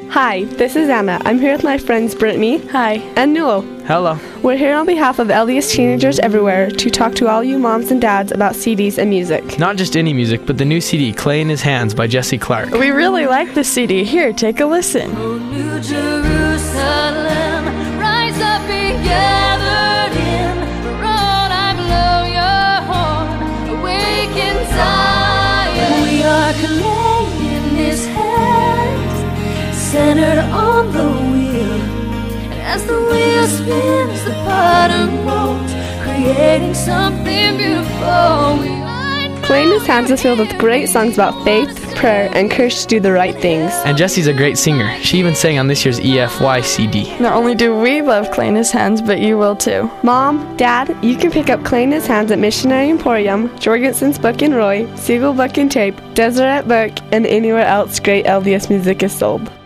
Hi, this is Anna. I'm here with my friends Brittany. Hi. And Newell. Hello. We're here on behalf of LDS Teenagers Everywhere to talk to all you moms and dads about CDs and music. Not just any music, but the new CD, Clay in His Hands by Jesse Clark. We really like the CD. Here, take a listen. O New Jerusalem, rise up, be gathered in. Roll, I blow your horn, awaken Zion. We are clay in His hands, centered on the wheel. And as the wheel spins, the potter molds, creating something beautiful. Clay in His Hands is filled with great songs about faith, prayer, and courage to do the right things. And Jessie's a great singer. She even sang on this year's EFY CD. Not only do we love Clay in His Hands, but you will too. Mom, Dad, you can pick up Clay in His Hands at Missionary Emporium, Jorgensen's Book and Roy, Siegel Book and Tape, Deseret Book, and anywhere else great LDS music is sold.